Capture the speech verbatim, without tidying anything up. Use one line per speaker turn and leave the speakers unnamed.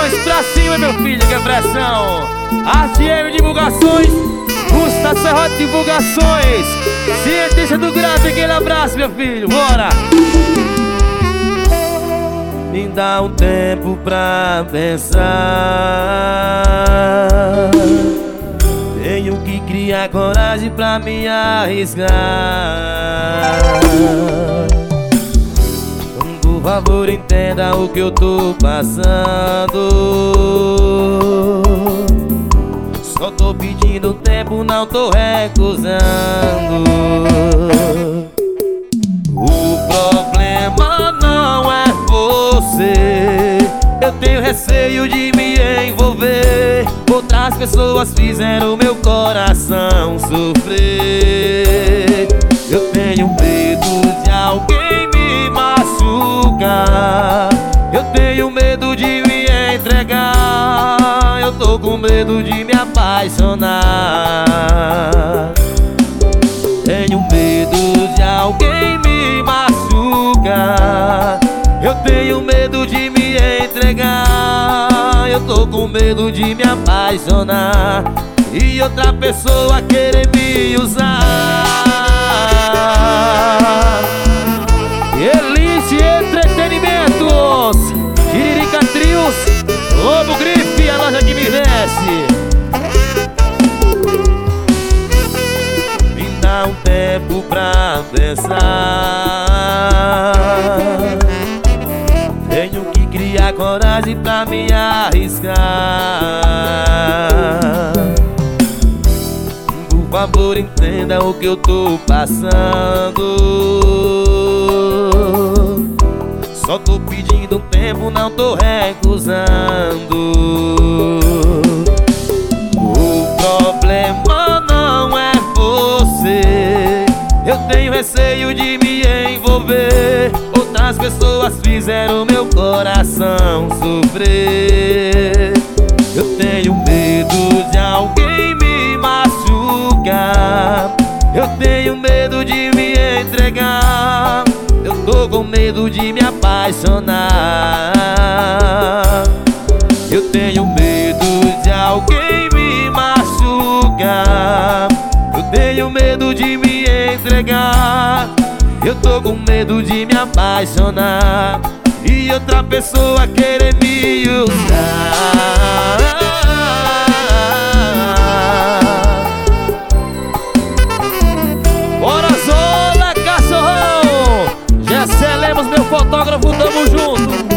Divulgações pra cima, meu filho, que é pressão. Arte M Divulgações, Gustavo Serrote Divulgações, cientista do gráfico, aquele abraço, meu filho, bora! Me dá um tempo pra pensar, tenho que criar coragem pra me arriscar. Por favor, entenda o que eu tô passando. Só tô pedindo tempo, não tô recusando. O problema não é você, eu tenho receio de me envolver. Outras pessoas fizeram meu coração sofrer. Eu tenho medo de alguém me machucar, eu tenho medo de me entregar, eu tô com medo de me apaixonar. Tenho medo de alguém me machucar, eu tenho medo de me entregar, eu tô com medo de me apaixonar e outra pessoa querer me usar. Elite Entretenimentos, Tiririca Trios, Lobo Grife, a loja que me veste. Me dá um tempo pra pensar, tenho que criar coragem pra me arriscar. Por favor, entenda o que eu tô passando. Só tô pedindo tempo, não tô recusando. O problema não é você, eu tenho receio de me envolver. Outras pessoas fizeram meu coração sofrer. Eu tenho medo de alguém me machucar, eu tenho medo de me entregar, eu tô com medo de me apaixonar. Eu tenho medo de alguém me machucar, eu tenho medo de me entregar, eu tô com medo de me apaixonar e outra pessoa querer me usar. Bora, Zola, cachorrão! Gesselemos, meu fotógrafo, tamo junto!